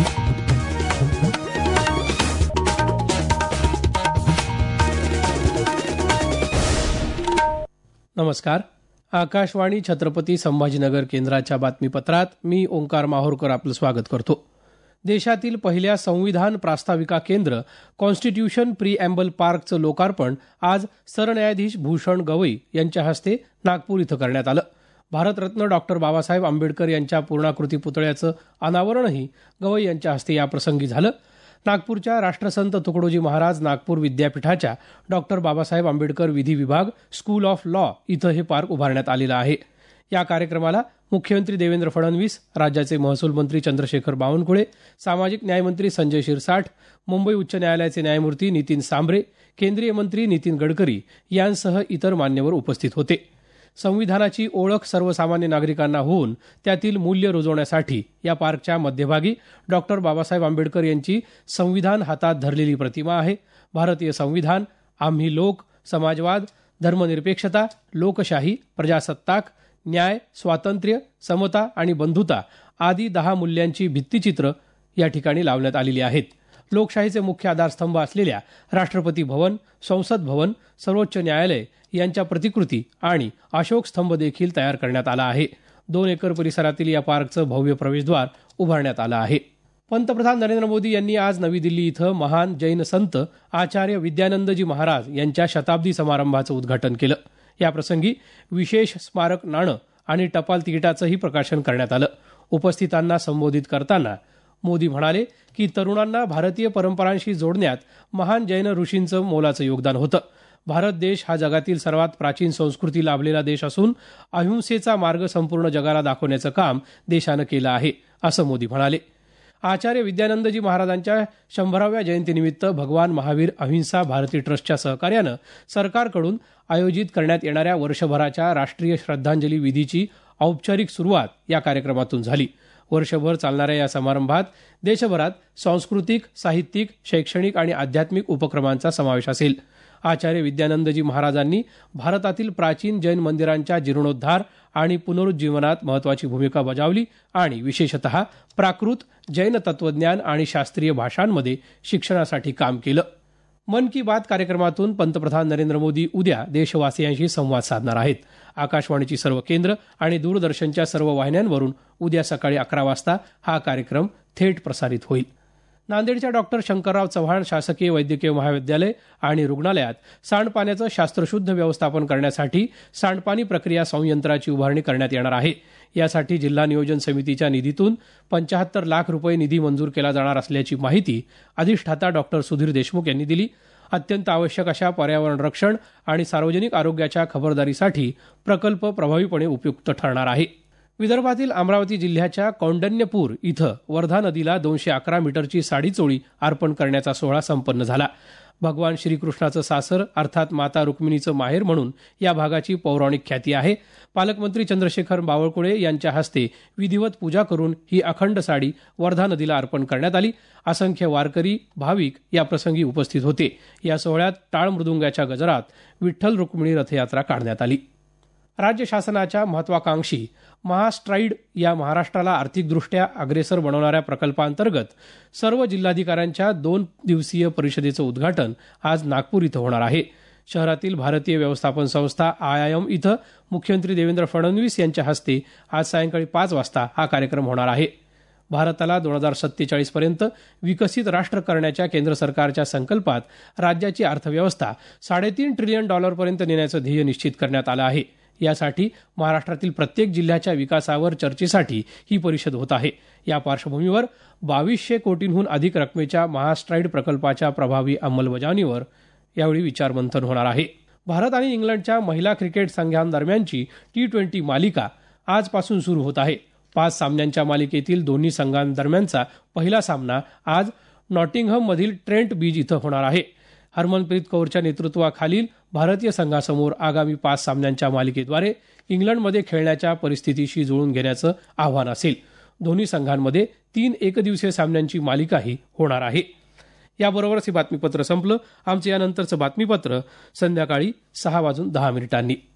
नमस्कार. आकाशवाणी छत्रपती संभाजीनगर केंद्राच्या बातमीपत्रात मी ओंकार माहोरकर आपलं स्वागत करतो. देशातील पहिल्या संविधान प्रास्ताविका केंद्र कॉन्स्टिट्यूशन प्रीएम्बल पार्कचं लोकार्पण आज सरन्यायाधीश भूषण गवई यांच्या हस्ते नागपूर इथं करण्यात आलं. भारतरत्न डॉक्टर बाबासाहेब आंबेडकर यांच्या पूर्णाकृती पुतळ्याचं अनावरणही गवई यांच्या हस्ते याप्रसंगी झालं. नागपूरच्या राष्ट्रसंत तुकडोजी महाराज नागपूर विद्यापीठाच्या डॉक्टर बाबासाहेब आंबेडकर विधी विभाग स्कूल ऑफ लॉ इथं हे पार्क उभारण्यात आलेलं आहे. या कार्यक्रमाला मुख्यमंत्री देवेंद्र फडणवीस, राज्याचे महसूल मंत्री चंद्रशेखर बावनकुळे, सामाजिक न्यायमंत्री संजय शिरसाठ, मुंबई उच्च न्यायालयाचे न्यायमूर्ती नितीन सांबरे, केंद्रीय मंत्री नितीन गडकरी यांसह इतर मान्यवर उपस्थित होते. संविधानाची ओळख सर्वसामान्य नागरिकांना होऊन त्यातील मूल्य रुजवण्यासाठी या पार्कच्या मध्यभागी डॉक्टर बाबासाहेब आंबेडकर यांची संविधान हातात धरलेली प्रतिमा आहे. भारतीय संविधान, आम्ही लोक, समाजवाद, धर्मनिरपेक्षता, लोकशाही, प्रजासत्ताक, न्याय, स्वातंत्र्य, समता आणि बंधुता आदी 10 मूल्यांची भित्तिचित्र या ठिकाणी लावण्यात आलेली आहेत. लोकशाहीचे मुख्य आधारस्तंभ असलेल्या राष्ट्रपती भवन, संसद भवन, सर्वोच्च न्यायालय यांच्या प्रतिकृती आणि अशोक स्तंभ देखील तयार करण्यात आला आहे. 2 एकर परिसरातील या पार्कचं भव्य प्रवेशद्वार उभारण्यात आलं आहे. पंतप्रधान नरेंद्र मोदी यांनी आज नवी दिल्ली इथं महान जैन संत आचार्य विद्यानंदजी महाराज यांच्या शताब्दी समारंभाचं उद्घाटन केलं. याप्रसंगी विशेष स्मारक नाणं आणि टपाल तिकिटाचंही प्रकाशन करण्यात आलं. उपस्थितांना संबोधित करताना मोदी म्हणाले की तरुणांना भारतीय परंपरांशी जोडण्यात महान जैन ऋषींचं मोलाचं योगदान होतं. भारत देश हा जगातील सर्वात प्राचीन संस्कृती लाभलेला देश असून अहिंसेचा मार्ग संपूर्ण जगाला दाखवण्याचं काम देशानं केलं आहे, असं मोदी म्हणाले. आचार्य विद्यानंदजी महाराजांच्या 100व्या जयंतीनिमित्त भगवान महावीर अहिंसा भारती ट्रस्टच्या सहकार्यानं सरकारकडून आयोजित करण्यात येणाऱ्या वर्षभराच्या राष्ट्रीय श्रद्धांजली विधीची औपचारिक सुरुवात या कार्यक्रमातून झाली. वर्षभर चालणाऱ्या या समारंभात देशभरात सांस्कृतिक, साहित्यिक, शैक्षणिक आणि आध्यात्मिक उपक्रमांचा समावेश असेल. आचार्य विद्यानंदजी महाराजांनी भारतातील प्राचीन जैन मंदिरांच्या जीर्णोद्धार आणि पुनरुज्जीवनात महत्त्वाची भूमिका बजावली आणि विशेषतः प्राकृत, जैन तत्वज्ञान आणि शास्त्रीय भाषांमध्ये शिक्षणासाठी काम केलं. मन की बात कार्यक्रमातून पंतप्रधान नरेंद्र मोदी उद्या देशवासियांशी संवाद साधणार आहेत. आकाशवाणीची सर्व केंद्र आणि दूरदर्शनच्या सर्व वाहिन्यांवरून उद्या सकाळी 11 वाजता हा कार्यक्रम थेट प्रसारित होईल. नांदेडच्या डॉक्टर शंकरराव चव्हाण शासकीय वैद्यकीय महाविद्यालय आणि रुग्णालयात सांडपाण्याचं शास्त्रशुद्ध व्यवस्थापन करण्यासाठी सांडपाणी प्रक्रिया संयंत्राची उभारणी करण्यात येणार आहे. यासाठी जिल्हा नियोजन समितीच्या निधीतून 75 लाख रुपये निधी मंजूर केला जाणार असल्याची माहिती अधिष्ठाता डॉक्टर सुधीर देशमुख यांनी दिली. अत्यंत आवश्यक अशा पर्यावरण रक्षण आणि सार्वजनिक आरोग्याच्या खबरदारीसाठी प्रकल्प प्रभावीपणे उपयुक्त ठरणार आहे. विदर्भातील अमरावती जिल्ह्याच्या कौंडण्यपूर इथं वर्धा नदीला 211 मीटरची साडीचोळी अर्पण करण्याचा सोहळा संपन्न झाला. भगवान श्रीकृष्णाचं सासर अर्थात माता रुक्मिणीचं माहेर म्हणून या भागाची पौराणिक ख्याती आहे. पालकमंत्री चंद्रशेखर बावनकुळे यांच्या हस्ते विधिवत पूजा करून ही अखंड साडी वर्धा नदीला अर्पण करण्यात आली. असंख्य वारकरी, भाविक या प्रसंगी उपस्थित होते. या सोहळ्यात टाळ मृदुंगाच्या गजरात विठ्ठल रुक्मिणी रथयात्रा काढण्यात आली. राज्य शासनाच्या महत्वाकांक्षी महास्ट्राईड या महाराष्ट्राला आर्थिकदृष्ट्या अग्रेसर बनवणाऱ्या प्रकल्पांतर्गत सर्व जिल्हाधिकाऱ्यांच्या 2 दिवसीय परिषदेचं उद्घाटन आज नागपूर इथं होणार आहे. शहरातील भारतीय व्यवस्थापन संस्था IIM इथं मुख्यमंत्री देवेंद्र फडणवीस यांच्या हस्ते आज सायंकाळी 5 वाजता हा कार्यक्रम होणार आहे. भारताला 2047 पर्यंत विकसित राष्ट्र करण्याच्या केंद्र सरकारच्या संकल्पात राज्याची अर्थव्यवस्था $3.5 ट्रिलियन पर्यंत नेण्याचं ध्येय निश्चित करण्यात आलं आहे. यासाठी महाराष्ट्रातील प्रत्येक जिल्ह्याच्या विकासावर चर्चेसाठी ही परिषद होत आहे. या पार्श्वभूमीवर 2200 कोटींहून अधिक रकमेच्या महास्ट्राईड प्रकल्पाच्या प्रभावी अंमलबजावणीवर यावेळी विचारमंथन होणार आहे. भारत आणि इंग्लंडच्या महिला क्रिकेट संघांदरम्यानची T20 मालिका आजपासून सुरू होत आहे. 5 सामन्यांच्या मालिकेतील दोन्ही संघांदरम्यानचा पहिला सामना आज नॉटिंगहममधील ट्रेंट ब्रिज इथं होणार आहे. हरमनप्रीत कौरच्या नेतृत्वाखालील भारतीय संघासमोर आगामी 5 सामन्यांच्या मालिकेद्वारे इंग्लंडमध्ये खेळण्याच्या परिस्थितीशी जुळून घेण्याचं आव्हान असेल. दोन्ही संघांमध्ये 3 एकदिवसीय सामन्यांची मालिकाही होणार आहे. याबरोबरच हे बातमीपत्र संपलं. आमचं यानंतरचं बातमीपत्र संध्याकाळी 6:10